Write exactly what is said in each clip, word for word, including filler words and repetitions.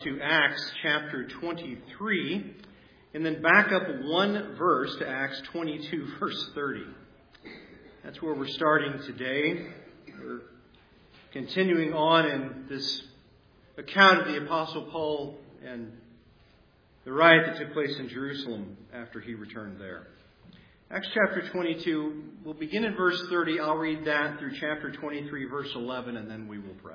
To Acts chapter twenty-three, and then back up one verse to Acts twenty-two, verse thirty. That's where we're starting today. We're continuing on in this account of the Apostle Paul and the riot that took place in Jerusalem after he returned there. Acts chapter twenty-two, we'll begin in verse thirty. I'll read that through chapter twenty-three, verse eleven, and then we will pray.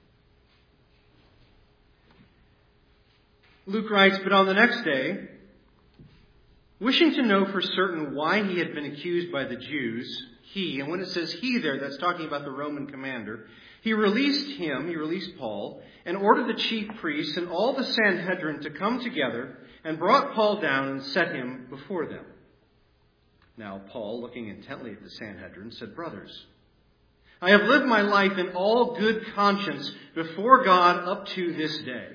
Luke writes, "But on the next day, wishing to know for certain why he had been accused by the Jews, he," and when it says he there, that's talking about the Roman commander, "he released him," he released Paul, "and ordered the chief priests and all the Sanhedrin to come together, and brought Paul down and set him before them. Now Paul, looking intently at the Sanhedrin, said, 'Brothers, I have lived my life in all good conscience before God up to this day.'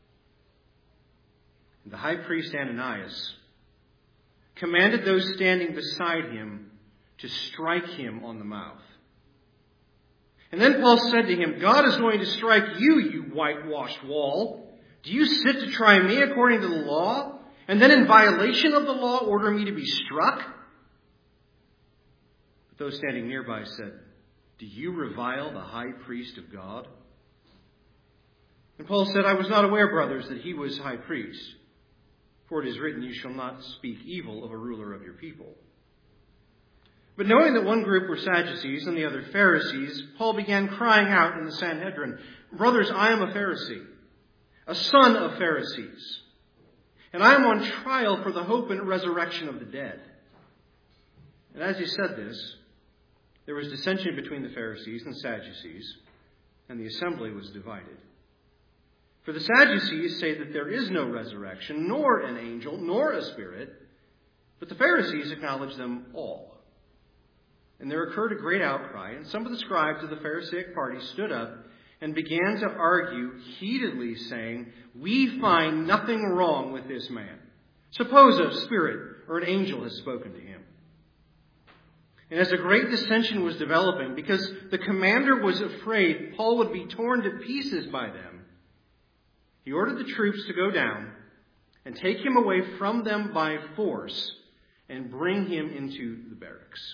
The high priest Ananias commanded those standing beside him to strike him on the mouth. And then Paul said to him, 'God is going to strike you, you whitewashed wall. Do you sit to try me according to the law, and then in violation of the law order me to be struck?' But those standing nearby said, 'Do you revile the high priest of God?' And Paul said, 'I was not aware, brothers, that he was high priest. For it is written, you shall not speak evil of a ruler of your people.' But knowing that one group were Sadducees and the other Pharisees, Paul began crying out in the Sanhedrin, 'Brothers, I am a Pharisee, a son of Pharisees, and I am on trial for the hope and resurrection of the dead.' And as he said this, there was dissension between the Pharisees and Sadducees, and the assembly was divided. For the Sadducees say that there is no resurrection, nor an angel, nor a spirit, but the Pharisees acknowledge them all. And there occurred a great outcry, and some of the scribes of the Pharisaic party stood up and began to argue heatedly, saying, 'We find nothing wrong with this man. Suppose a spirit or an angel has spoken to him.' And as a great dissension was developing, because the commander was afraid Paul would be torn to pieces by them, he ordered the troops to go down and take him away from them by force and bring him into the barracks.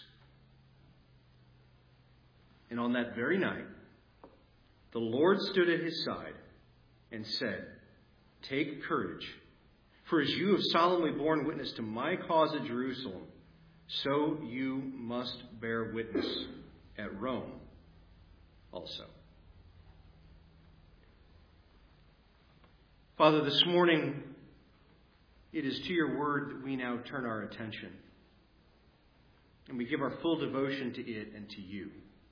And on that very night, the Lord stood at his side and said, 'Take courage, for as you have solemnly borne witness to my cause at Jerusalem, so you must bear witness at Rome also.'" Father, this morning, it is to your word that we now turn our attention. And we give our full devotion to it and to you.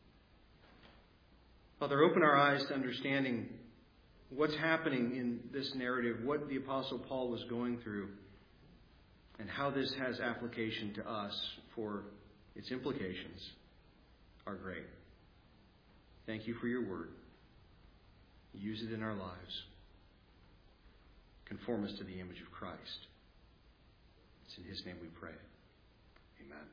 Father, open our eyes to understanding what's happening in this narrative, what the Apostle Paul was going through, and how this has application to us, for its implications are great. Thank you for your word. Use it in our lives. Conform us to the image of Christ. It's in his name we pray. Amen.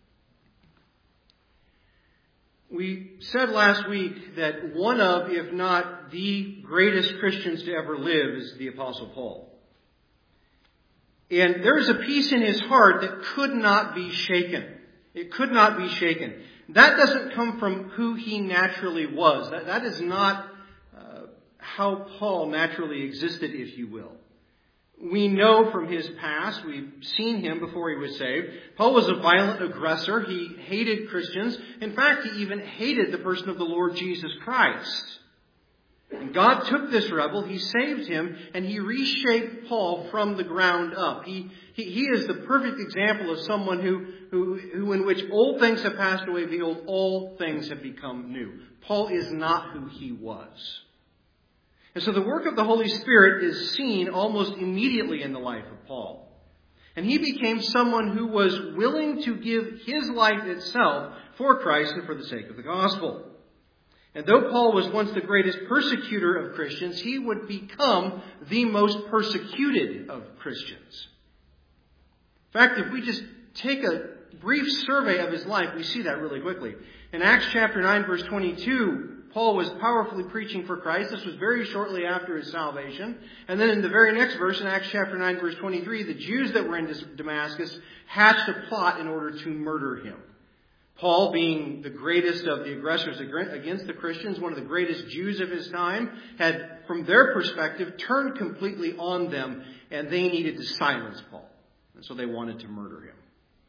We said last week that one of, if not the greatest Christians to ever live is the Apostle Paul. And there is a peace in his heart that could not be shaken. It could not be shaken. That doesn't come from who he naturally was. That, that is not uh, how Paul naturally existed, if you will. We know from his past, we've seen him before he was saved. Paul was a violent aggressor. He hated Christians. In fact, he even hated the person of the Lord Jesus Christ. And God took this rebel, he saved him, and he reshaped Paul from the ground up. He, he, he is the perfect example of someone who, who, who in which old things have passed away, behold, all things have become new. Paul is not who he was. And so the work of the Holy Spirit is seen almost immediately in the life of Paul. And he became someone who was willing to give his life itself for Christ and for the sake of the gospel. And though Paul was once the greatest persecutor of Christians, he would become the most persecuted of Christians. In fact, if we just take a brief survey of his life, we see that really quickly. In Acts chapter nine, verse twenty-two, Paul was powerfully preaching for Christ. This was very shortly after his salvation. And then in the very next verse, in Acts chapter nine, verse twenty-three, the Jews that were in Damascus hatched a plot in order to murder him. Paul, being the greatest of the aggressors against the Christians, one of the greatest Jews of his time, had, from their perspective, turned completely on them, and they needed to silence Paul. And so they wanted to murder him.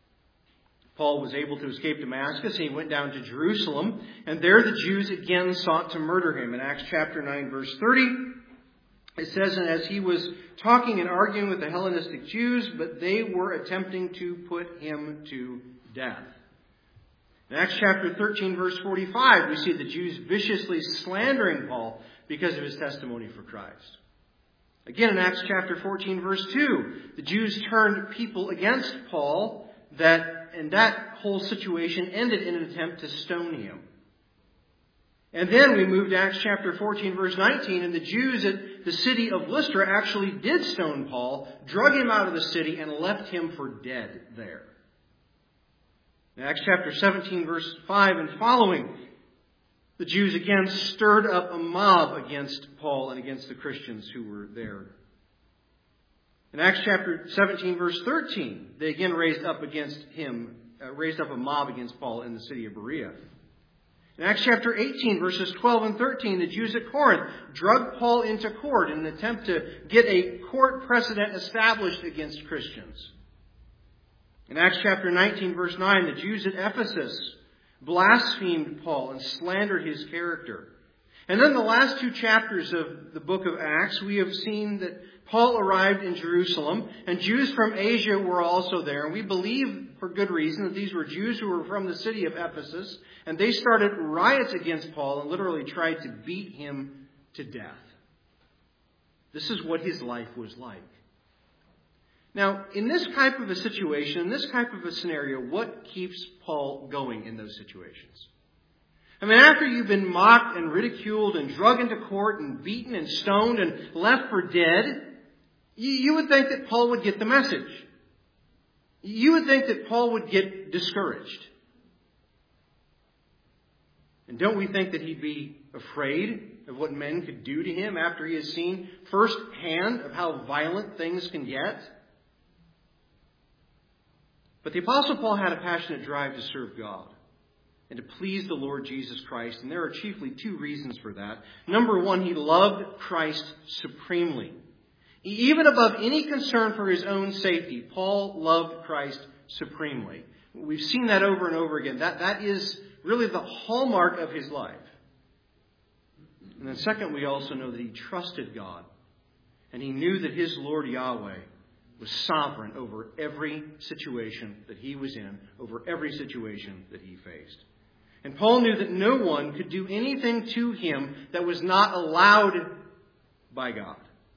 Paul was able to escape Damascus, and he went down to Jerusalem, and there the Jews again sought to murder him. In Acts chapter nine, verse thirty, it says, "And as he was talking and arguing with the Hellenistic Jews, but they were attempting to put him to death." In Acts chapter thirteen, verse forty-five, we see the Jews viciously slandering Paul because of his testimony for Christ. Again, in Acts chapter fourteen, verse two, the Jews turned people against Paul, that and that whole situation ended in an attempt to stone him. And then we move to Acts chapter fourteen, verse nineteen, and the Jews at the city of Lystra actually did stone Paul, drug him out of the city, and left him for dead there. In Acts chapter seventeen, verse five and following, the Jews again stirred up a mob against Paul and against the Christians who were there. In Acts chapter seventeen, verse thirteen, they again raised up against him, uh, raised up a mob against Paul in the city of Berea. In Acts chapter eighteen, verses twelve and thirteen, the Jews at Corinth drug Paul into court in an attempt to get a court precedent established against Christians. In Acts chapter nineteen, verse nine, the Jews at Ephesus blasphemed Paul and slandered his character. And then the last two chapters of the book of Acts, we have seen that Paul arrived in Jerusalem, and Jews from Asia were also there. And we believe, for good reason, that these were Jews who were from the city of Ephesus, and they started riots against Paul and literally tried to beat him to death. This is what his life was like. Now, in this type of a situation, in this type of a scenario, what keeps Paul going in those situations? I mean, after you've been mocked and ridiculed and dragged into court and beaten and stoned and left for dead, you, you would think that Paul would get the message. You would think that Paul would get discouraged. And don't we think that he'd be afraid of what men could do to him after he has seen firsthand of how violent things can get? But the Apostle Paul had a passionate drive to serve God and to please the Lord Jesus Christ. And there are chiefly two reasons for that. Number one, he loved Christ supremely. Even above any concern for his own safety, Paul loved Christ supremely. We've seen that over and over again. That, that is really the hallmark of his life. And then second, we also know that he trusted God. And he knew that his Lord Yahweh was sovereign over every situation that he was in, over every situation that he faced. And Paul knew that no one could do anything to him that was not allowed by God.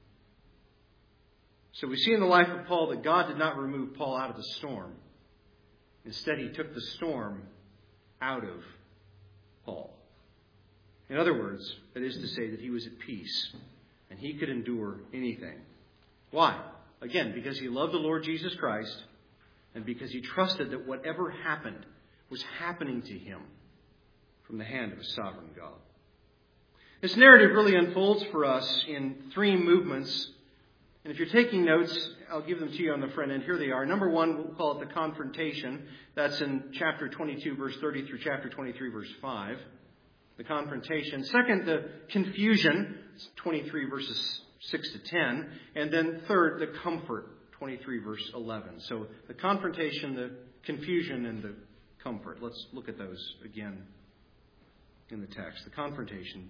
So we see in the life of Paul that God did not remove Paul out of the storm. Instead, he took the storm out of Paul. In other words, that is to say that he was at peace and he could endure anything. Why? Again, because he loved the Lord Jesus Christ and because he trusted that whatever happened was happening to him from the hand of a sovereign God. This narrative really unfolds for us in three movements. And if you're taking notes, I'll give them to you on the front end. Here they are. Number one, we'll call it the confrontation. That's in chapter twenty-two, verse thirty through chapter twenty-three, verse five. The confrontation. Second, the confusion. It's twenty-three, verses six to ten. And then third, the comfort. twenty-three, verse eleven. So the confrontation, the confusion, and the comfort. Let's look at those again in the text. The confrontation.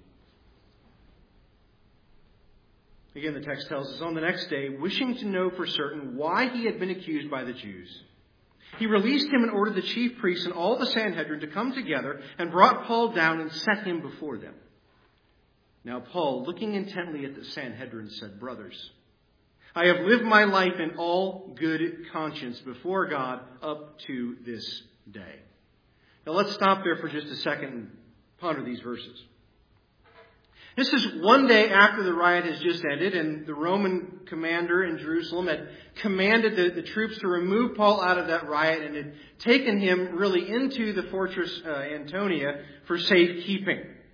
Again, the text tells us, on the next day, wishing to know for certain why he had been accused by the Jews, he released him and ordered the chief priests and all the Sanhedrin to come together and brought Paul down and set him before them. Now Paul, looking intently at the Sanhedrin, said, "Brothers, I have lived my life in all good conscience before God up to this day." Now let's stop there for just a second and ponder these verses. This is one day after the riot has just ended, and the Roman commander in Jerusalem had commanded the, the troops to remove Paul out of that riot and had taken him really into the fortress uh, Antonia for safekeeping.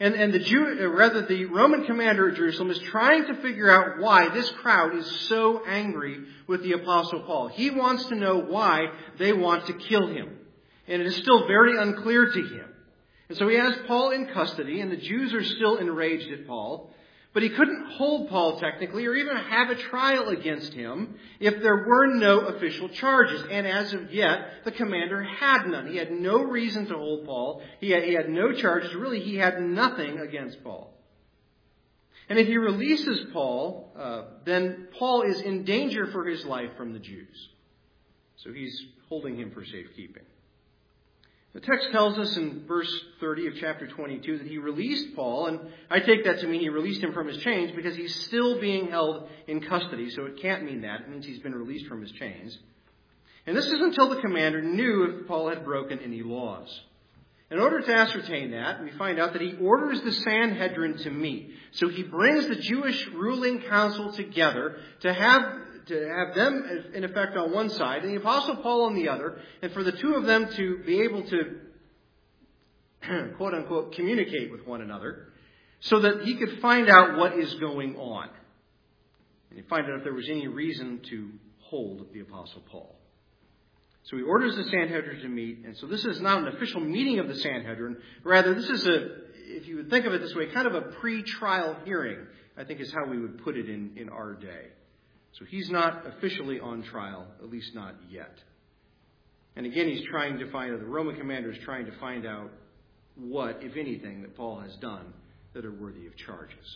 And, and the Jew, or rather the Roman commander at Jerusalem is trying to figure out why this crowd is so angry with the Apostle Paul. He wants to know why they want to kill him. And it is still very unclear to him. And so he has Paul in custody, and the Jews are still enraged at Paul. But he couldn't hold Paul technically or even have a trial against him if there were no official charges. And as of yet, the commander had none. He had no reason to hold Paul. He had, he had no charges. Really, he had nothing against Paul. And if he releases Paul, uh, then Paul is in danger for his life from the Jews. So he's holding him for safekeeping. The text tells us in verse thirty of chapter twenty-two that he released Paul, and I take that to mean he released him from his chains because he's still being held in custody, so it can't mean that. It means he's been released from his chains. And this is until the commander knew if Paul had broken any laws. In order to ascertain that, we find out that he orders the Sanhedrin to meet. So he brings the Jewish ruling council together to have to have them in effect on one side and the Apostle Paul on the other, and for the two of them to be able to, quote unquote, communicate with one another so that he could find out what is going on. And he find out if there was any reason to hold the Apostle Paul. So he orders the Sanhedrin to meet, and so this is not an official meeting of the Sanhedrin. Rather, this is a, if you would think of it this way, kind of a pre-trial hearing, I think is how we would put it in, in our day. So he's not officially on trial, at least not yet. And again, he's trying to find out, the Roman commander is trying to find out what, if anything, that Paul has done that are worthy of charges.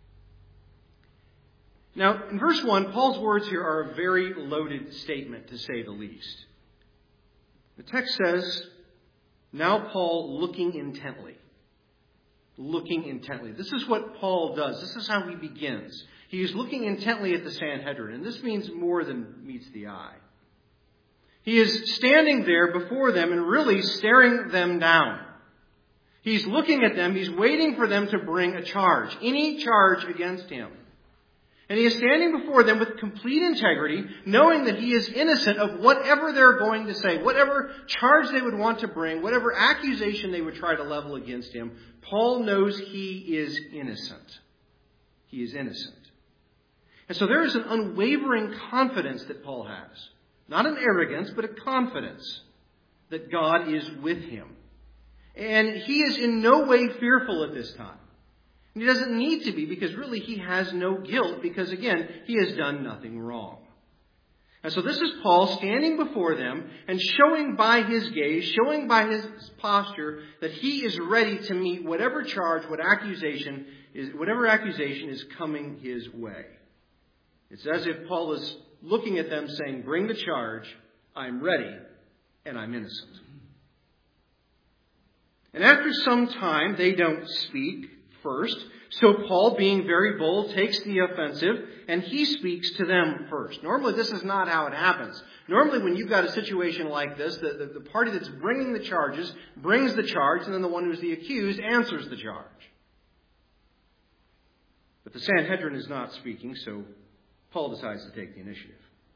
Now, in verse one, Paul's words here are a very loaded statement, to say the least. The text says, now Paul looking intently. Looking intently. This is what Paul does. This is how he begins. He is looking intently at the Sanhedrin, and this means more than meets the eye. He is standing there before them and really staring them down. He's looking at them. He's waiting for them to bring a charge, any charge against him. And he is standing before them with complete integrity, knowing that he is innocent of whatever they're going to say, whatever charge they would want to bring, whatever accusation they would try to level against him. Paul knows he is innocent. He is innocent. And so there is an unwavering confidence that Paul has. Not an arrogance, but a confidence that God is with him. And he is in no way fearful at this time. And he doesn't need to be, because really he has no guilt, because again, he has done nothing wrong. And so this is Paul standing before them and showing by his gaze, showing by his posture that he is ready to meet whatever charge, what accusation is, whatever accusation is coming his way. It's as if Paul is looking at them saying, bring the charge, I'm ready, and I'm innocent. And after some time, they don't speak first. So Paul, being very bold, takes the offensive, and he speaks to them first. Normally, this is not how it happens. Normally, when you've got a situation like this, the, the, the party that's bringing the charges brings the charge, and then the one who's the accused answers the charge. But the Sanhedrin is not speaking, so Paul decides to take the initiative.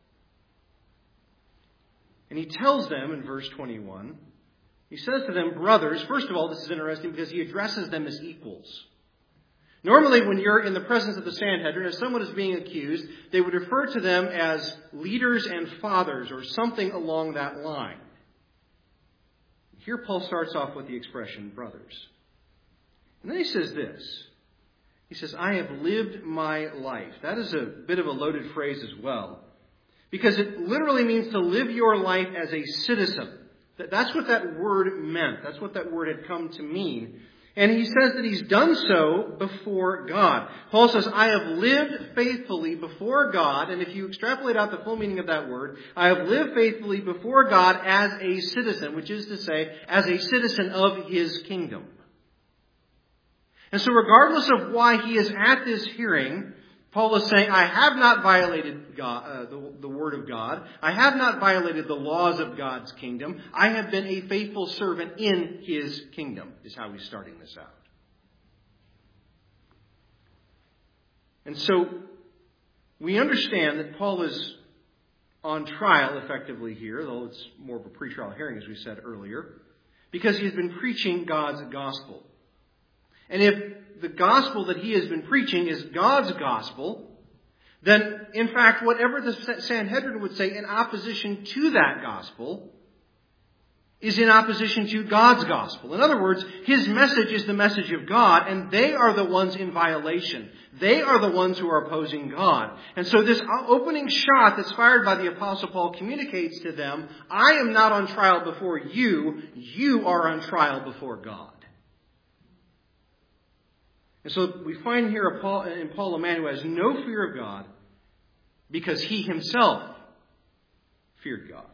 And he tells them in verse twenty-one, he says to them, brothers, first of all, this is interesting because he addresses them as equals. Normally, when you're in the presence of the Sanhedrin, if someone is being accused, they would refer to them as leaders and fathers or something along that line. Here Paul starts off with the expression, brothers. And then he says this. He says, I have lived my life. That is a bit of a loaded phrase as well, because it literally means to live your life as a citizen. That's what that word meant. That's what that word had come to mean. And he says that he's done so before God. Paul says, I have lived faithfully before God. And if you extrapolate out the full meaning of that word, I have lived faithfully before God as a citizen, which is to say, as a citizen of his kingdom. And so regardless of why he is at this hearing, Paul is saying, I have not violated God, uh, the, the word of God. I have not violated the laws of God's kingdom. I have been a faithful servant in his kingdom, is how he's starting this out. And so we understand that Paul is on trial effectively here, though it's more of a pretrial hearing, as we said earlier, because he has been preaching God's gospel. And if the gospel that he has been preaching is God's gospel, then, in fact, whatever the Sanhedrin would say in opposition to that gospel is in opposition to God's gospel. In other words, his message is the message of God, and they are the ones in violation. They are the ones who are opposing God. And so this opening shot that's fired by the Apostle Paul communicates to them, I am not on trial before you, you are on trial before God. And so we find here in Paul a man who has no fear of God because he himself feared God.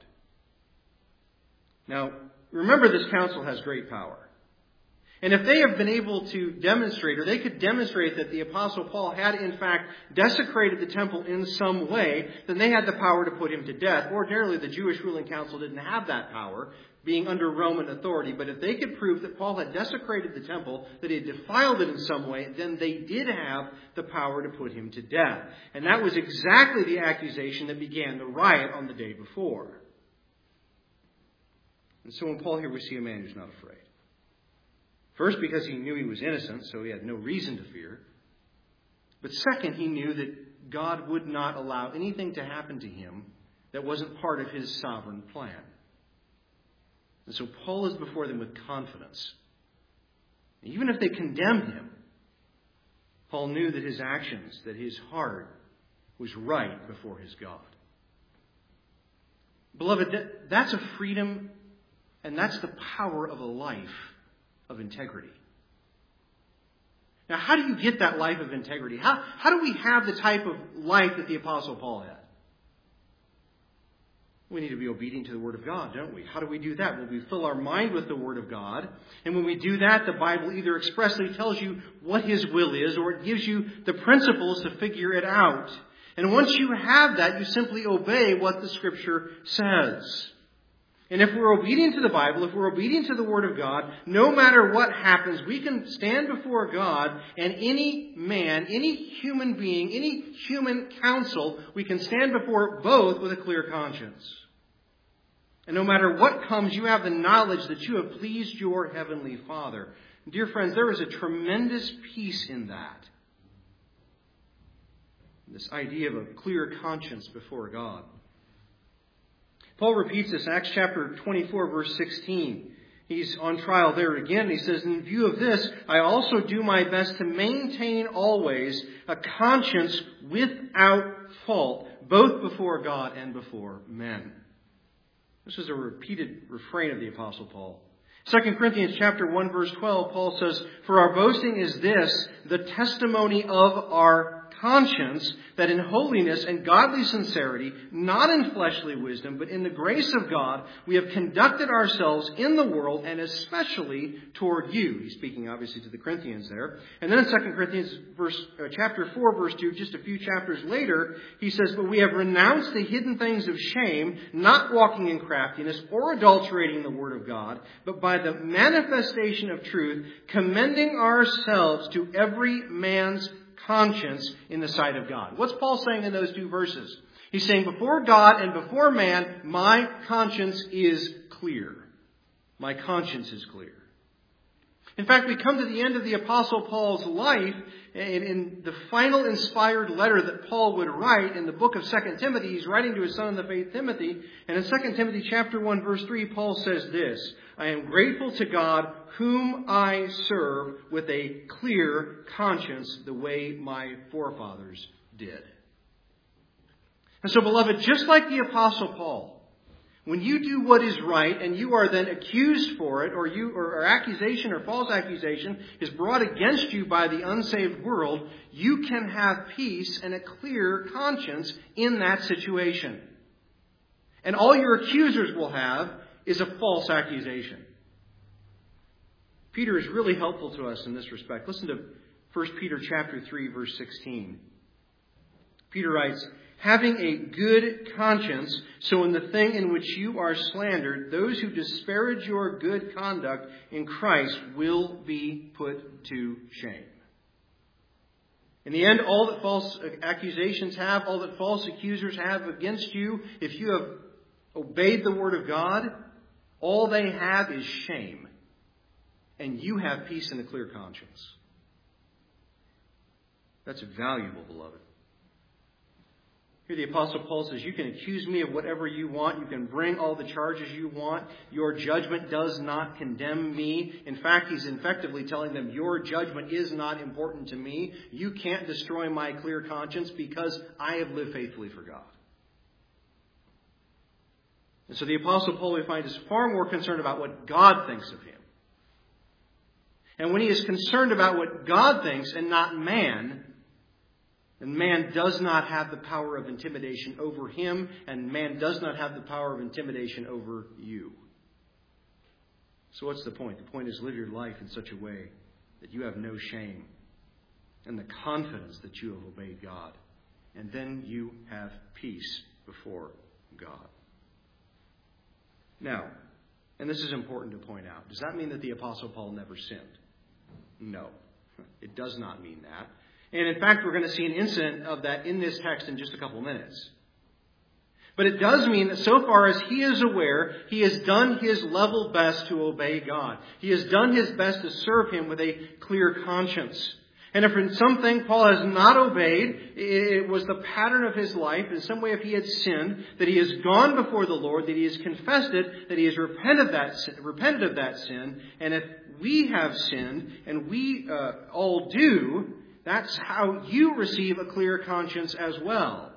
Now, remember, this council has great power. And if they have been able to demonstrate, or they could demonstrate that the Apostle Paul had in fact desecrated the temple in some way, then they had the power to put him to death. Ordinarily, the Jewish ruling council didn't have that power, being under Roman authority. But if they could prove that Paul had desecrated the temple, that he had defiled it in some way, then they did have the power to put him to death. And that was exactly the accusation that began the riot on the day before. And so in Paul here we see a man who's not afraid. First, because he knew he was innocent, so he had no reason to fear. But second, he knew that God would not allow anything to happen to him that wasn't part of his sovereign plan. And so Paul is before them with confidence. Even if they condemned him, Paul knew that his actions, that his heart was right before his God. Beloved, that's a freedom, and that's the power of a life of integrity. Now, how do you get that life of integrity? How, how do we have the type of life that the Apostle Paul had? We need to be obedient to the Word of God, don't we? How do we do that? Well, we fill our mind with the Word of God. And when we do that, the Bible either expressly tells you what His will is, or it gives you the principles to figure it out. And once you have that, you simply obey what the Scripture says. And if we're obedient to the Bible, if we're obedient to the Word of God, no matter what happens, we can stand before God, and any man, any human being, any human counsel, we can stand before both with a clear conscience. And no matter what comes, you have the knowledge that you have pleased your Heavenly Father. Dear friends, there is a tremendous peace in that. This idea of a clear conscience before God. Paul repeats this in Acts chapter twenty-four, verse sixteen. He's on trial there again. He says, in view of this, I also do my best to maintain always a conscience without fault, both before God and before men. This is a repeated refrain of the Apostle Paul. Second Corinthians chapter one, verse twelve, Paul says, for our boasting is this, the testimony of our conscience, that in holiness and godly sincerity, not in fleshly wisdom, but in the grace of God, we have conducted ourselves in the world, and especially toward you. He's speaking obviously to the Corinthians there. And then in Second Corinthians verse, uh, chapter four, verse two, just a few chapters later, he says, but we have renounced the hidden things of shame, not walking in craftiness or adulterating the word of God, but by the manifestation of truth, commending ourselves to every man's conscience in the sight of God. What's Paul saying in those two verses? He's saying before God and before man, my conscience is clear. My conscience is clear. In fact, we come to the end of the Apostle Paul's life, and in the final inspired letter that Paul would write in the book of Second Timothy, he's writing to his son in the faith, Timothy, and in Second Timothy chapter one, verse three, Paul says this, I am grateful to God whom I serve with a clear conscience the way my forefathers did. And so, beloved, just like the Apostle Paul, when you do what is right and you are then accused for it, or you or, or accusation or false accusation is brought against you by the unsaved world, you can have peace and a clear conscience in that situation. And all your accusers will have is a false accusation. Peter is really helpful to us in this respect. Listen to First Peter chapter three, verse sixteen. Peter writes, having a good conscience, so in the thing in which you are slandered, those who disparage your good conduct in Christ will be put to shame. In the end, all that false accusations have, all that false accusers have against you, if you have obeyed the word of God, all they have is shame. And you have peace and a clear conscience. That's valuable, beloved. Here the Apostle Paul says, you can accuse me of whatever you want. You can bring all the charges you want. Your judgment does not condemn me. In fact, he's effectively telling them, your judgment is not important to me. You can't destroy my clear conscience because I have lived faithfully for God. And so the Apostle Paul, we find, is far more concerned about what God thinks of him. And when he is concerned about what God thinks and not man, and man does not have the power of intimidation over him, and man does not have the power of intimidation over you. So what's the point? The point is live your life in such a way that you have no shame and the confidence that you have obeyed God. And then you have peace before God. Now, and this is important to point out, does that mean that the Apostle Paul never sinned? No, it does not mean that. And in fact, we're going to see an incident of that in this text in just a couple minutes. But it does mean that so far as he is aware, he has done his level best to obey God. He has done his best to serve him with a clear conscience. And if in something Paul has not obeyed, it was the pattern of his life, in some way if he had sinned, that he has gone before the Lord, that he has confessed it, that he has repented of that, repented of that sin. And if we have sinned, and we uh, all do, that's how you receive a clear conscience as well.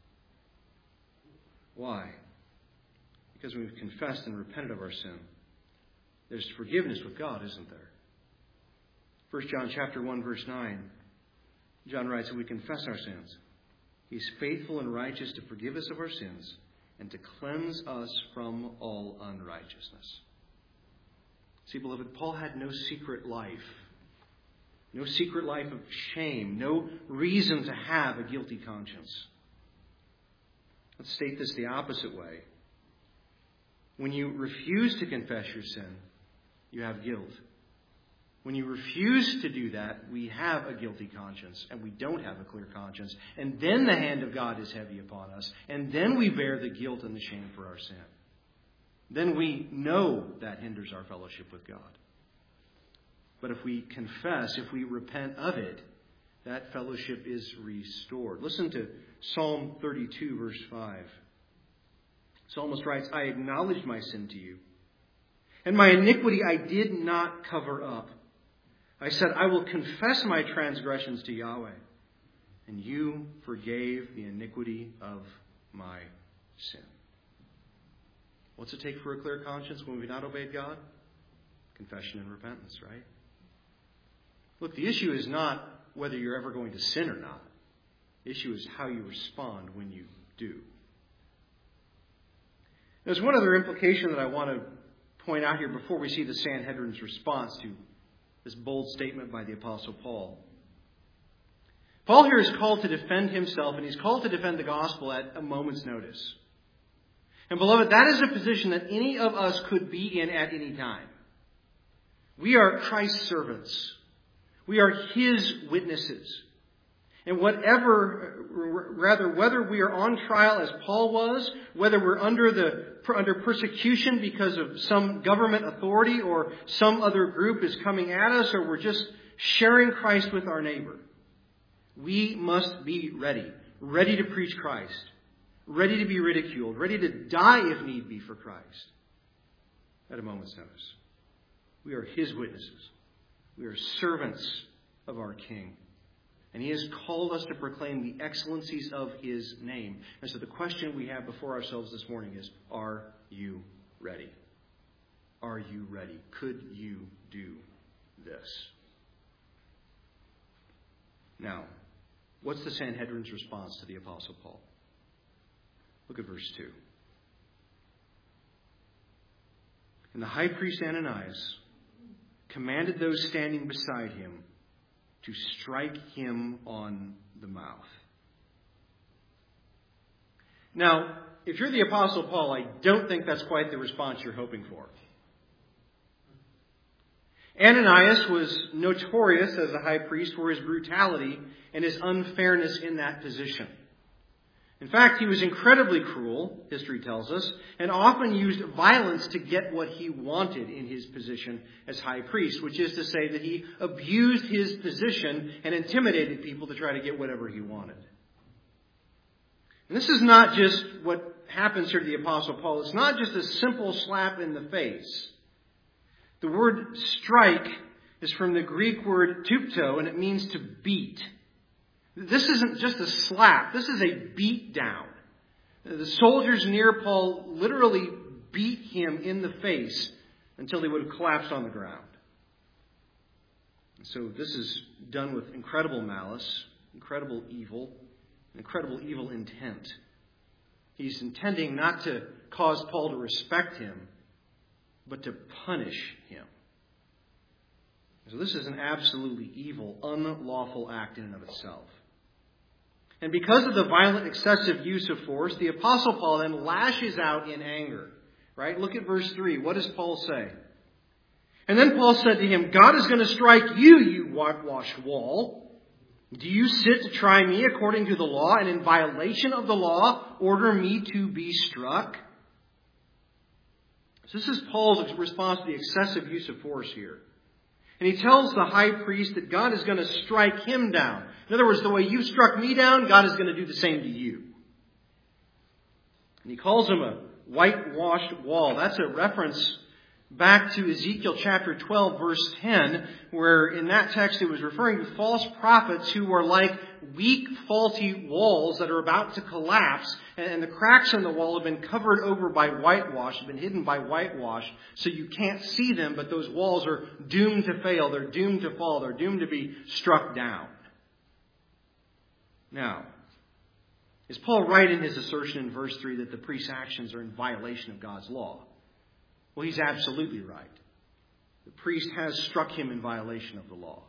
Why? Because when we've confessed and repented of our sin, there's forgiveness with God, isn't there? First John chapter one, verse nine. John writes that we confess our sins. He's faithful and righteous to forgive us of our sins and to cleanse us from all unrighteousness. See, beloved, Paul had no secret life. No secret life of shame. No reason to have a guilty conscience. Let's state this the opposite way. When you refuse to confess your sin, you have guilt. When you refuse to do that, we have a guilty conscience and we don't have a clear conscience. And then the hand of God is heavy upon us. And then we bear the guilt and the shame for our sin. Then we know that hinders our fellowship with God. But if we confess, if we repent of it, that fellowship is restored. Listen to Psalm thirty-two, verse five. The psalmist writes, I acknowledged my sin to you, and my iniquity I did not cover up. I said, I will confess my transgressions to Yahweh, and you forgave the iniquity of my sin. What's it take for a clear conscience when we've not obeyed God? Confession and repentance, right? Look, the issue is not whether you're ever going to sin or not. The issue is how you respond when you do. There's one other implication that I want to point out here before we see the Sanhedrin's response to this bold statement by the Apostle Paul. Paul here is called to defend himself, and he's called to defend the gospel at a moment's notice. And beloved, that is a position that any of us could be in at any time. We are Christ's servants. We are His witnesses. And whatever, rather, whether we are on trial as Paul was, whether we're under the under persecution because of some government authority or some other group is coming at us, or we're just sharing Christ with our neighbor, we must be ready, ready to preach Christ, ready to be ridiculed, ready to die if need be for Christ at a moment's notice. We are His witnesses. We are servants of our King. And He has called us to proclaim the excellencies of His name. And so the question we have before ourselves this morning is, are you ready? Are you ready? Could you do this? Now, what's the Sanhedrin's response to the Apostle Paul? Look at verse two. And the high priest Ananias commanded those standing beside him to strike him on the mouth. Now, if you're the Apostle Paul, I don't think that's quite the response you're hoping for. Ananias was notorious as a high priest for his brutality and his unfairness in that position. In fact, he was incredibly cruel, history tells us, and often used violence to get what he wanted in his position as high priest, which is to say that he abused his position and intimidated people to try to get whatever he wanted. And this is not just what happens here to the Apostle Paul. It's not just a simple slap in the face. The word strike is from the Greek word tupto, and it means to beat. This isn't just a slap. This is a beat down. The soldiers near Paul literally beat him in the face until he would have collapsed on the ground. So this is done with incredible malice, incredible evil, incredible evil intent. He's intending not to cause Paul to respect him, but to punish him. So this is an absolutely evil, unlawful act in and of itself. And because of the violent, excessive use of force, the Apostle Paul then lashes out in anger. Right? Look at verse three. What does Paul say? And then Paul said to him, God is going to strike you, you whitewashed wall. Do you sit to try me according to the law, and in violation of the law, order me to be struck? So this is Paul's response to the excessive use of force here. And he tells the high priest that God is going to strike him down. In other words, the way you struck me down, God is going to do the same to you. And he calls him a whitewashed wall. That's a reference back to Ezekiel chapter twelve, verse ten, where in that text it was referring to false prophets who were like weak, faulty walls that are about to collapse, and the cracks in the wall have been covered over by whitewash, have been hidden by whitewash, so you can't see them, but those walls are doomed to fail, they're doomed to fall, they're doomed to be struck down. Now, is Paul right in his assertion in verse three that the priest's actions are in violation of God's law? Well, he's absolutely right. The priest has struck him in violation of the law.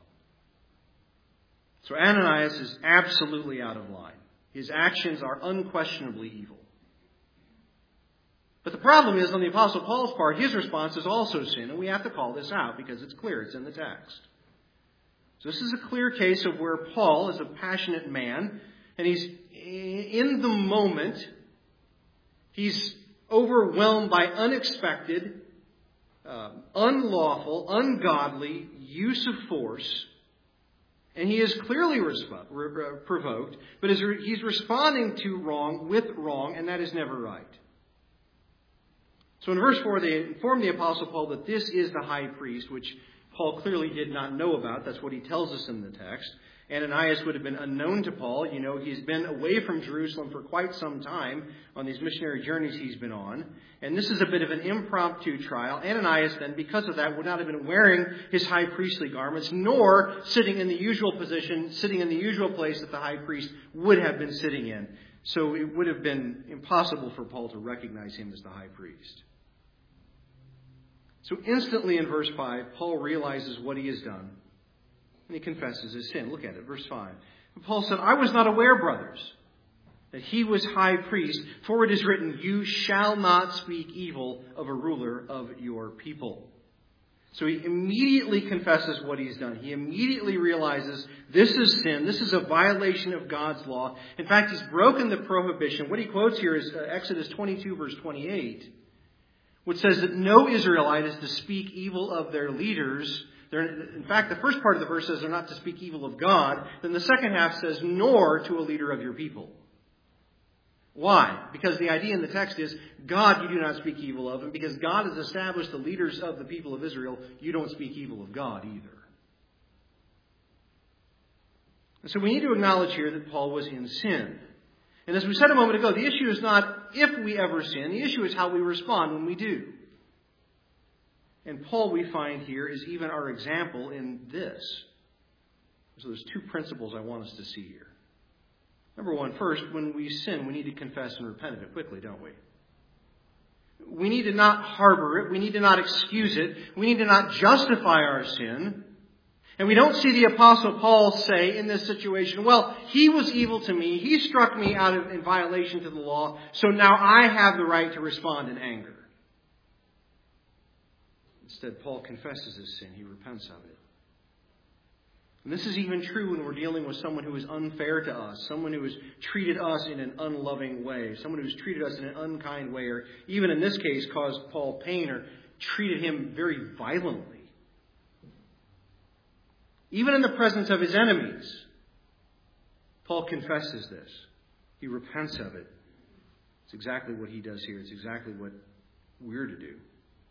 So Ananias is absolutely out of line. His actions are unquestionably evil. But the problem is, on the Apostle Paul's part, his response is also sin, and we have to call this out because it's clear, it's in the text. So this is a clear case of where Paul is a passionate man, and he's in the moment, he's overwhelmed by unexpected, uh, unlawful, ungodly use of force. And he is clearly resp- re- provoked, but is re- he's responding to wrong with wrong, and that is never right. So in verse four, they inform the Apostle Paul that this is the high priest, which Paul clearly did not know about. That's what he tells us in the text. Ananias would have been unknown to Paul. You know, he's been away from Jerusalem for quite some time on these missionary journeys he's been on. And this is a bit of an impromptu trial. Ananias then, because of that, would not have been wearing his high priestly garments, nor sitting in the usual position, sitting in the usual place that the high priest would have been sitting in. So it would have been impossible for Paul to recognize him as the high priest. So instantly in verse five, Paul realizes what he has done. And he confesses his sin. Look at it, verse five. Paul said, I was not aware, brothers, that he was high priest, for it is written, you shall not speak evil of a ruler of your people. So he immediately confesses what he's done. He immediately realizes this is sin. This is a violation of God's law. In fact, he's broken the prohibition. What he quotes here is Exodus twenty-two, verse twenty-eight, which says that no Israelite is to speak evil of their leaders. They're, in fact, the first part of the verse says they're not to speak evil of God. Then the second half says, nor to a leader of your people. Why? Because the idea in the text is, God you do not speak evil of. And because God has established the leaders of the people of Israel, you don't speak evil of God either. And so we need to acknowledge here that Paul was in sin. And as we said a moment ago, the issue is not if we ever sin. The issue is how we respond when we do. And Paul, we find here, is even our example in this. So there's two principles I want us to see here. Number one, first, when we sin, we need to confess and repent of it quickly, don't we? We need to not harbor it. We need to not excuse it. We need to not justify our sin. And we don't see the Apostle Paul say in this situation, well, he was evil to me. He struck me out of in violation to the law. So now I have the right to respond in anger. Instead, Paul confesses his sin. He repents of it. And this is even true when we're dealing with someone who is unfair to us, someone who has treated us in an unloving way, someone who has treated us in an unkind way, or even in this case caused Paul pain or treated him very violently. Even in the presence of his enemies, Paul confesses this. He repents of it. It's exactly what he does here. It's exactly what we're to do.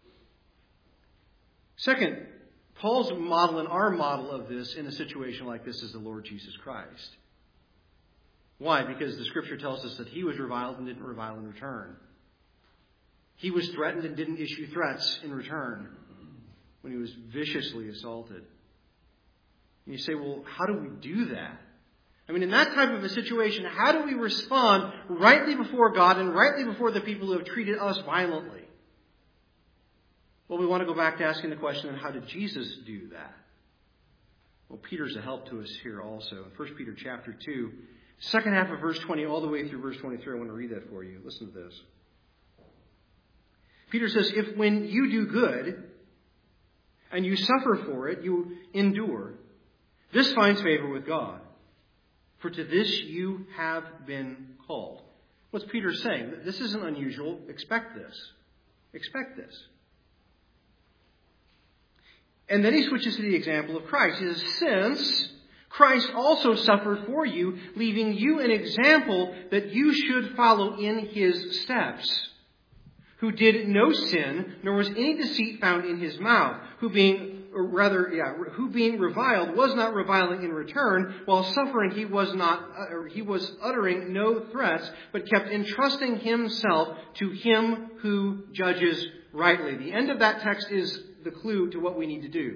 Second, Paul's model and our model of this in a situation like this is the Lord Jesus Christ. Why? Because the Scripture tells us that he was reviled and didn't revile in return. He was threatened and didn't issue threats in return when he was viciously assaulted. And you say, well, how do we do that? I mean, in that type of a situation, how do we respond rightly before God and rightly before the people who have treated us violently? Well, we want to go back to asking the question, then how did Jesus do that? Well, Peter's a help to us here also. In First Peter chapter two, second half of verse twenty, all the way through verse twenty-three, I want to read that for you. Listen to this. Peter says, if when you do good and you suffer for it, you endure, this finds favor with God. For to this you have been called. What's Peter saying? This isn't unusual. Expect this. Expect this. And then he switches to the example of Christ. He says, since Christ also suffered for you, leaving you an example that you should follow in his steps, who did no sin, nor was any deceit found in his mouth, who being Or rather, yeah, who being reviled was not reviling in return, while suffering he was not, uh, he was uttering no threats, but kept entrusting himself to him who judges rightly. The end of that text is the clue to what we need to do.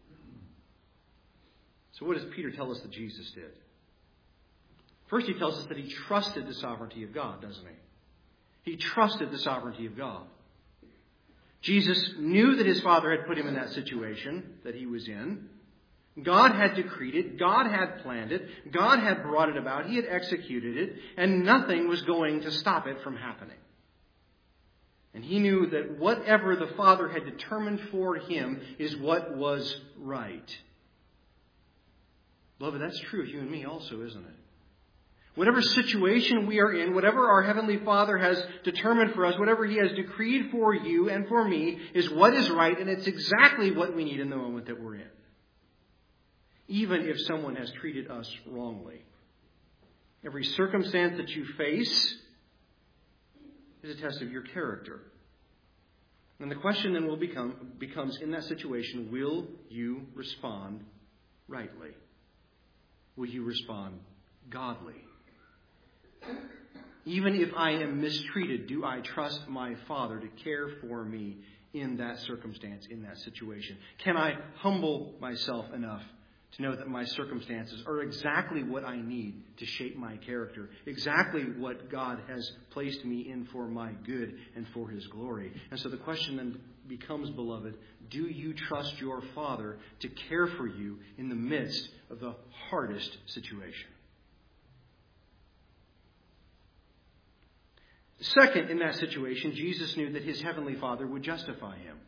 So what does Peter tell us that Jesus did? First, he tells us that he trusted the sovereignty of God, doesn't he? He trusted the sovereignty of God. Jesus knew that his Father had put him in that situation that he was in. God had decreed it. God had planned it. God had brought it about. He had executed it. And nothing was going to stop it from happening. And he knew that whatever the Father had determined for him is what was right. Beloved, that's true of you and me also, isn't it? Whatever situation we are in, whatever our Heavenly Father has determined for us, whatever he has decreed for you and for me is what is right, and it's exactly what we need in the moment that we're in. Even if someone has treated us wrongly. Every circumstance that you face is a test of your character. And the question then will become becomes in that situation, will you respond rightly? Will you respond godly? Even if I am mistreated, do I trust my Father to care for me in that circumstance, in that situation? Can I humble myself enough to know that my circumstances are exactly what I need to shape my character, exactly what God has placed me in for my good and for his glory? And so the question then becomes, beloved, do you trust your Father to care for you in the midst of the hardest situation? Second, in that situation, Jesus knew that his Heavenly Father would justify him.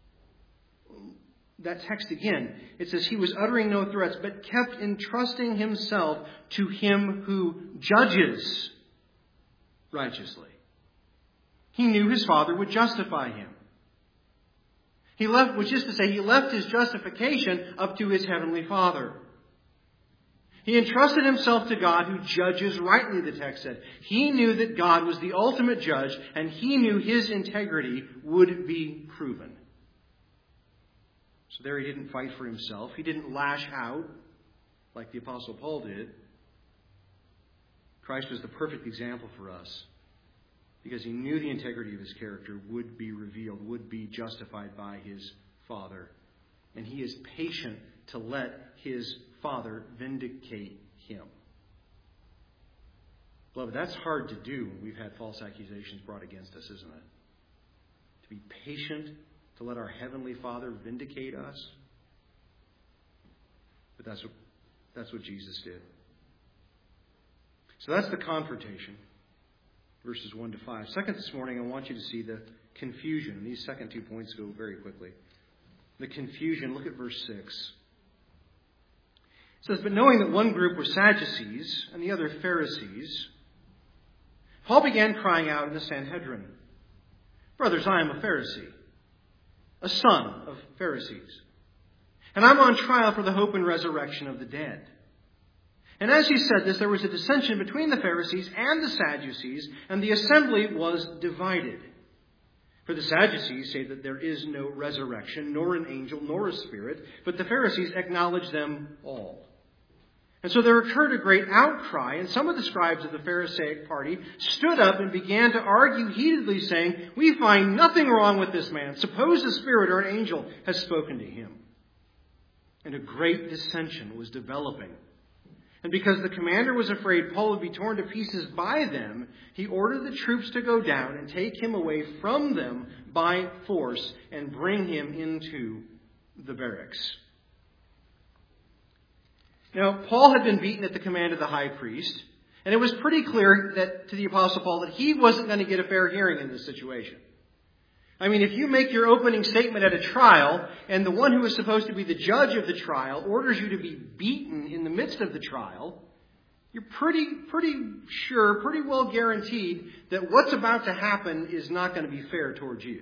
That text again, it says he was uttering no threats, but kept entrusting himself to him who judges righteously. He knew his Father would justify him. He left, which is to say, he left his justification up to his Heavenly Father. He entrusted himself to God who judges rightly, the text said. He knew that God was the ultimate judge, and he knew his integrity would be proven. So there he didn't fight for himself. He didn't lash out like the Apostle Paul did. Christ was the perfect example for us because he knew the integrity of his character would be revealed, would be justified by his Father. And he is patient to let his Father vindicate him. Beloved, that's hard to do when we've had false accusations brought against us, isn't it? To be patient, to let our Heavenly Father vindicate us. But that's what, that's what Jesus did. So that's the confrontation, verses one to five. Second, this morning, I want you to see the confusion. These second two points go very quickly. The confusion, look at verse six. It says, but knowing that one group were Sadducees and the other Pharisees, Paul began crying out in the Sanhedrin, brothers, I am a Pharisee, a son of Pharisees, and I'm on trial for the hope and resurrection of the dead. And as he said this, there was a dissension between the Pharisees and the Sadducees, and the assembly was divided. For the Sadducees say that there is no resurrection, nor an angel, nor a spirit, but the Pharisees acknowledge them all. And so there occurred a great outcry, and some of the scribes of the Pharisaic party stood up and began to argue heatedly, saying, we find nothing wrong with this man. Suppose a spirit or an angel has spoken to him. And a great dissension was developing. And because the commander was afraid Paul would be torn to pieces by them, he ordered the troops to go down and take him away from them by force and bring him into the barracks. Now, Paul had been beaten at the command of the high priest, and it was pretty clear that to the Apostle Paul that he wasn't going to get a fair hearing in this situation. I mean, if you make your opening statement at a trial, and the one who is supposed to be the judge of the trial orders you to be beaten in the midst of the trial, you're pretty, pretty sure, pretty well guaranteed that what's about to happen is not going to be fair towards you.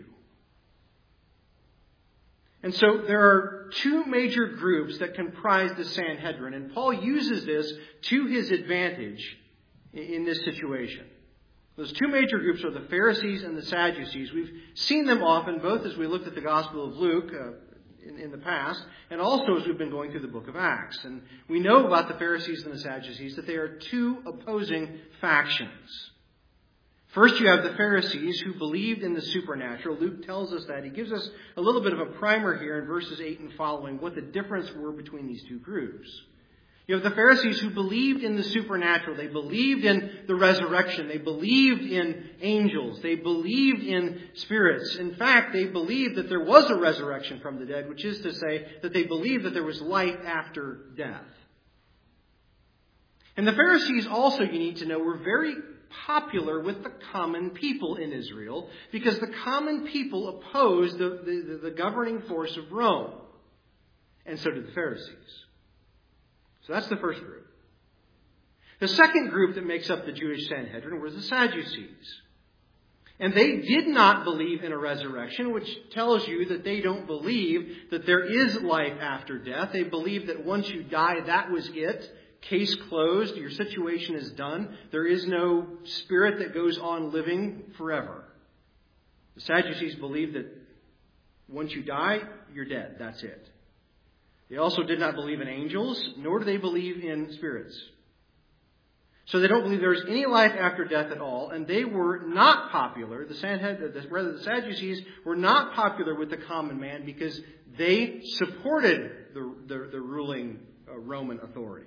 And so there are two major groups that comprise the Sanhedrin, and Paul uses this to his advantage in this situation. Those two major groups are the Pharisees and the Sadducees. We've seen them often, both as we looked at the Gospel of Luke uh, in, in the past, and also as we've been going through the book of Acts. And we know about the Pharisees and the Sadducees that they are two opposing factions. First, you have the Pharisees who believed in the supernatural. Luke tells us that. He gives us a little bit of a primer here in verses eight and following, what the difference were between these two groups. You have the Pharisees who believed in the supernatural. They believed in the resurrection. They believed in angels. They believed in spirits. In fact, they believed that there was a resurrection from the dead, which is to say that they believed that there was life after death. And the Pharisees also, you need to know, were very popular with the common people in Israel because the common people opposed the, the, the governing force of Rome. And so did the Pharisees. So that's the first group. The second group that makes up the Jewish Sanhedrin was the Sadducees. And they did not believe in a resurrection, which tells you that they don't believe that there is life after death. They believe that once you die, that was it. Case closed. Your situation is done. There is no spirit that goes on living forever. The Sadducees believe that once you die, you're dead. That's it. They also did not believe in angels, nor do they believe in spirits. So they don't believe there's any life after death at all, and they were not popular. The Sanhedrin, rather the Sadducees were not popular with the common man because they supported the, the, the ruling uh, Roman authorities.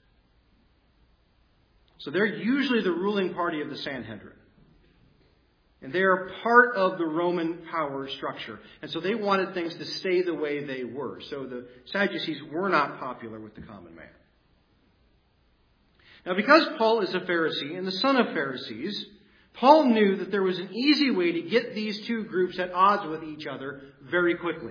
So they're usually the ruling party of the Sanhedrin. And they are part of the Roman power structure. And so they wanted things to stay the way they were. So the Sadducees were not popular with the common man. Now, because Paul is a Pharisee and the son of Pharisees, Paul knew that there was an easy way to get these two groups at odds with each other very quickly.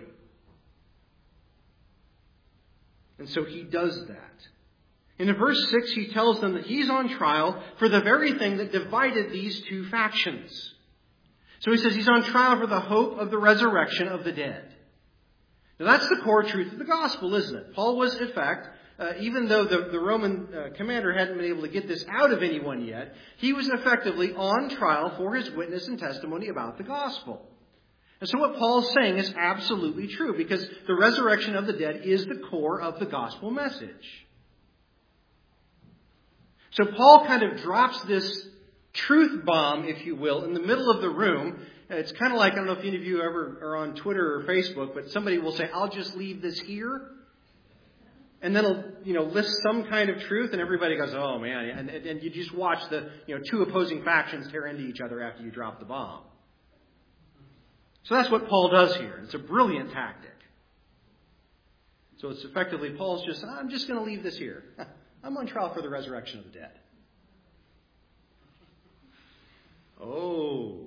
And so he does that. And in verse six, he tells them that he's on trial for the very thing that divided these two factions. So he says he's on trial for the hope of the resurrection of the dead. Now that's the core truth of the gospel, isn't it? Paul was, in fact, uh, even though the, the Roman uh, commander hadn't been able to get this out of anyone yet, he was effectively on trial for his witness and testimony about the gospel. And so what Paul's saying is absolutely true, because the resurrection of the dead is the core of the gospel message. So Paul kind of drops this truth bomb, if you will, in the middle of the room. It's kind of like, I don't know if any of you ever are on Twitter or Facebook, but somebody will say, I'll just leave this here. And then it'll, you know, list some kind of truth, and everybody goes, oh man, and, and you just watch the, you know, two opposing factions tear into each other after you drop the bomb. So that's what Paul does here. It's a brilliant tactic. So it's effectively, Paul's just, I'm just going to leave this here. I'm on trial for the resurrection of the dead. Oh.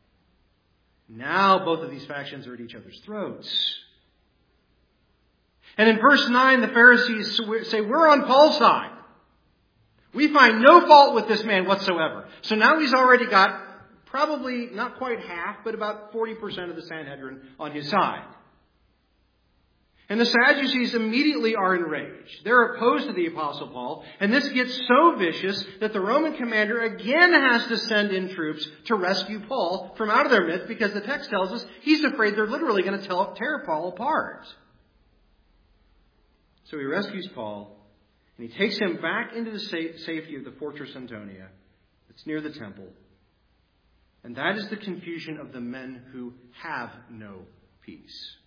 Now both of these factions are at each other's throats. And in verse nine, the Pharisees say, we're on Paul's side. We find no fault with this man whatsoever. So now he's already got probably not quite half, but about forty percent of the Sanhedrin on his side. And the Sadducees immediately are enraged. They're opposed to the Apostle Paul. And this gets so vicious that the Roman commander again has to send in troops to rescue Paul from out of their midst, because the text tells us he's afraid they're literally going to tear Paul apart. So he rescues Paul, and he takes him back into the safety of the Fortress Antonia. It's near the temple. And that is the confusion of the men who have no peace.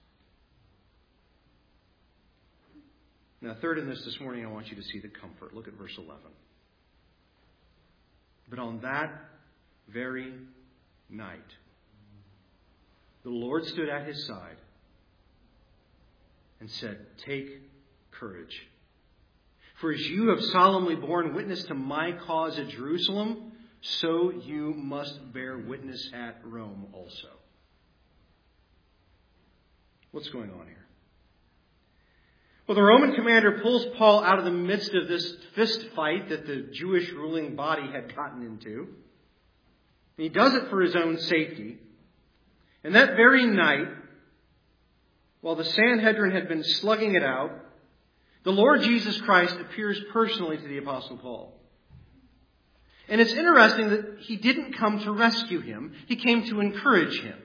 Now, third in this this morning, I want you to see the comfort. Look at verse eleven. But on that very night, the Lord stood at his side and said, take courage. For as you have solemnly borne witness to my cause at Jerusalem, so you must bear witness at Rome also. What's going on here? Well, the Roman commander pulls Paul out of the midst of this fist fight that the Jewish ruling body had gotten into. And he does it for his own safety. And that very night, while the Sanhedrin had been slugging it out, the Lord Jesus Christ appears personally to the Apostle Paul. And it's interesting that he didn't come to rescue him. He came to encourage him.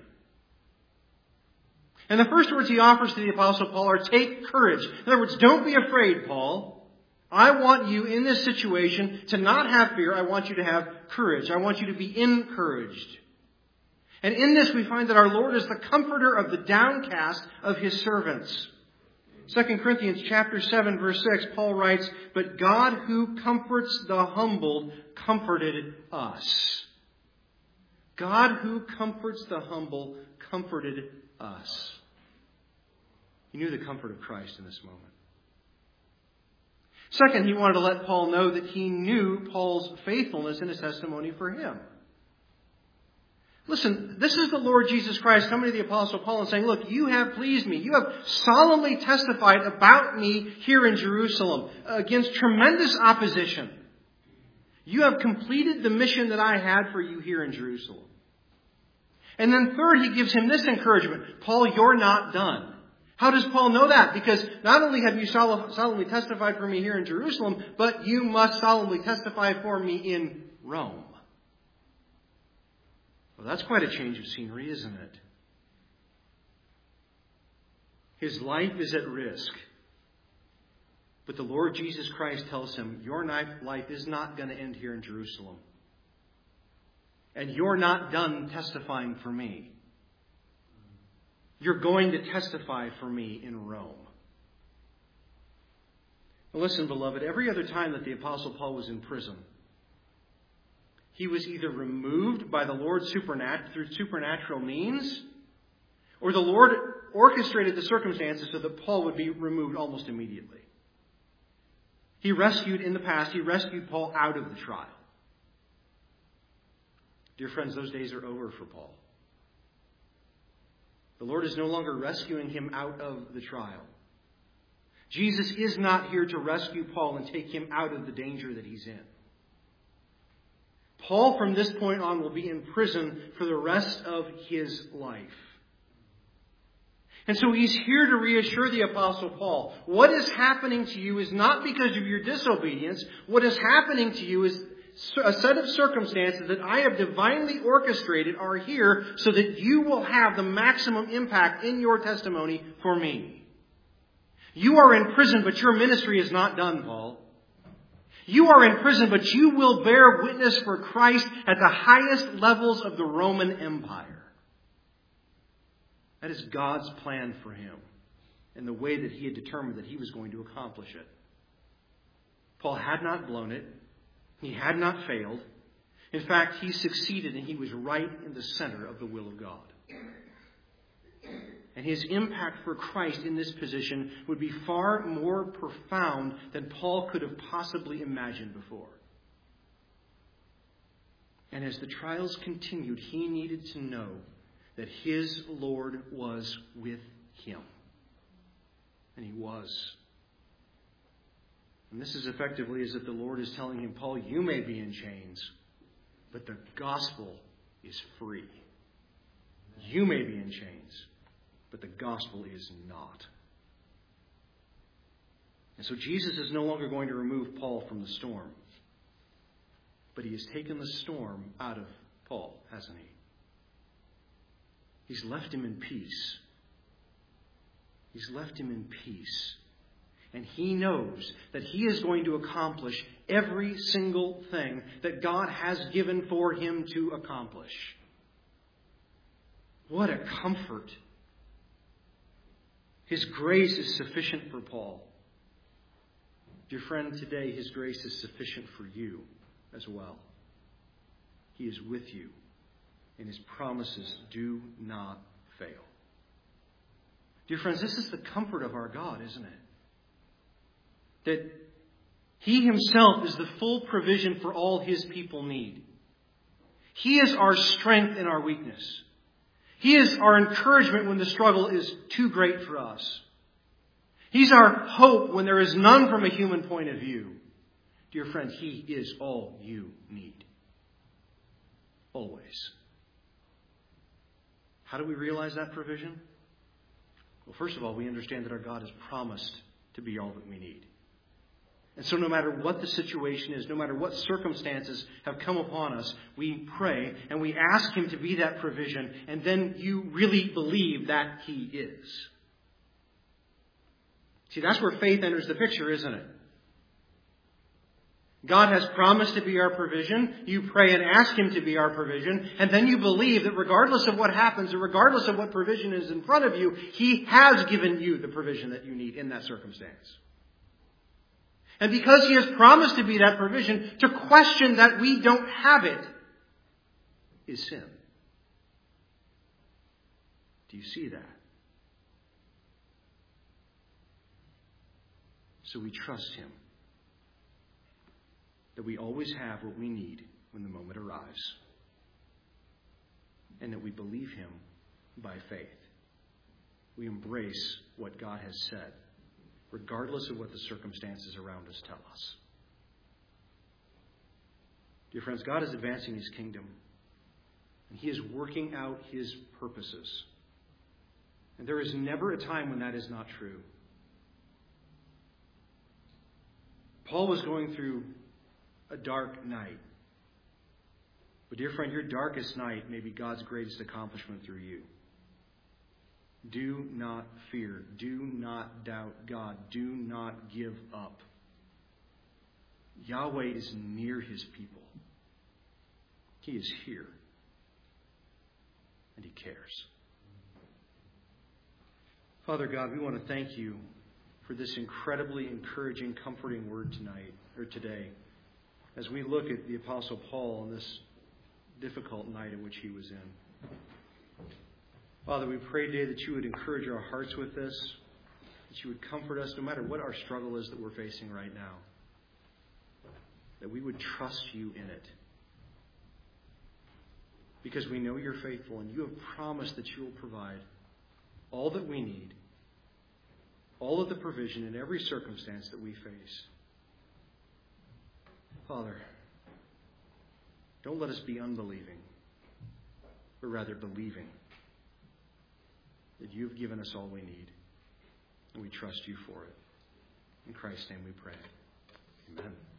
And the first words he offers to the Apostle Paul are, take courage. In other words, don't be afraid, Paul. I want you in this situation to not have fear. I want you to have courage. I want you to be encouraged. And in this we find that our Lord is the comforter of the downcast of his servants. Second Corinthians chapter seven, verse six, Paul writes, but God who comforts the humbled comforted us. God who comforts the humble comforted us. He knew the comfort of Christ in this moment. Second, he wanted to let Paul know that he knew Paul's faithfulness in his testimony for him. Listen, this is the Lord Jesus Christ coming to the Apostle Paul and saying, look, you have pleased me. You have solemnly testified about me here in Jerusalem against tremendous opposition. You have completed the mission that I had for you here in Jerusalem. And then third, he gives him this encouragement. Paul, you're not done. How does Paul know that? Because not only have you solemnly testified for me here in Jerusalem, but you must solemnly testify for me in Rome. Well, that's quite a change of scenery, isn't it? His life is at risk. But the Lord Jesus Christ tells him, your life is not going to end here in Jerusalem. And you're not done testifying for me. You're going to testify for me in Rome. Now listen, beloved, every other time that the Apostle Paul was in prison, he was either removed by the Lord supernat- through supernatural means, or the Lord orchestrated the circumstances so that Paul would be removed almost immediately. He rescued, in the past, he rescued Paul out of the trial. Dear friends, those days are over for Paul. The Lord is no longer rescuing him out of the trial. Jesus is not here to rescue Paul and take him out of the danger that he's in. Paul, from this point on, will be in prison for the rest of his life. And so he's here to reassure the Apostle Paul. What is happening to you is not because of your disobedience. What is happening to you is a set of circumstances that I have divinely orchestrated are here so that you will have the maximum impact in your testimony for me. You are in prison, but your ministry is not done, Paul. You are in prison, but you will bear witness for Christ at the highest levels of the Roman Empire. That is God's plan for him and the way that he had determined that he was going to accomplish it. Paul had not blown it. He had not failed. In fact, he succeeded and he was right in the center of the will of God. And his impact for Christ in this position would be far more profound than Paul could have possibly imagined before. And as the trials continued, he needed to know that his Lord was with him. And he was. And this is effectively as if the Lord is telling him, Paul, you may be in chains, but the gospel is free. You may be in chains, but the gospel is not. And so Jesus is no longer going to remove Paul from the storm. But he has taken the storm out of Paul, hasn't he? He's left him in peace. He's left him in peace. And he knows that he is going to accomplish every single thing that God has given for him to accomplish. What a comfort. His grace is sufficient for Paul. Dear friend, today his grace is sufficient for you as well. He is with you, and his promises do not fail. Dear friends, this is the comfort of our God, isn't it? That he himself is the full provision for all his people need. He is our strength in our weakness. He is our encouragement when the struggle is too great for us. He's our hope when there is none from a human point of view. Dear friend, he is all you need. Always. How do we realize that provision? Well, first of all, we understand that our God has promised to be all that we need. And so no matter what the situation is, no matter what circumstances have come upon us, we pray and we ask him to be that provision, and then you really believe that he is. See, that's where faith enters the picture, isn't it? God has promised to be our provision. You pray and ask him to be our provision. And then you believe that regardless of what happens, or regardless of what provision is in front of you, he has given you the provision that you need in that circumstance. And because he has promised to be that provision, to question that we don't have it is sin. Do you see that? So we trust him. That we always have what we need when the moment arrives. And that we believe him by faith. We embrace what God has said, regardless of what the circumstances around us tell us. Dear friends, God is advancing his kingdom. And he is working out his purposes. And there is never a time when that is not true. Paul was going through a dark night. But dear friend, your darkest night may be God's greatest accomplishment through you. Do not fear. Do not doubt God. Do not give up. Yahweh is near his people. He is here. And he cares. Father God, we want to thank you for this incredibly encouraging, comforting word tonight, or today, as we look at the Apostle Paul on this difficult night in which he was in. Father, we pray today that you would encourage our hearts with this, that you would comfort us no matter what our struggle is that we're facing right now, that we would trust you in it. Because we know you're faithful and you have promised that you will provide all that we need, all of the provision in every circumstance that we face. Father, don't let us be unbelieving, but rather believing that you've given us all we need, and we trust you for it. In Christ's name we pray. Amen.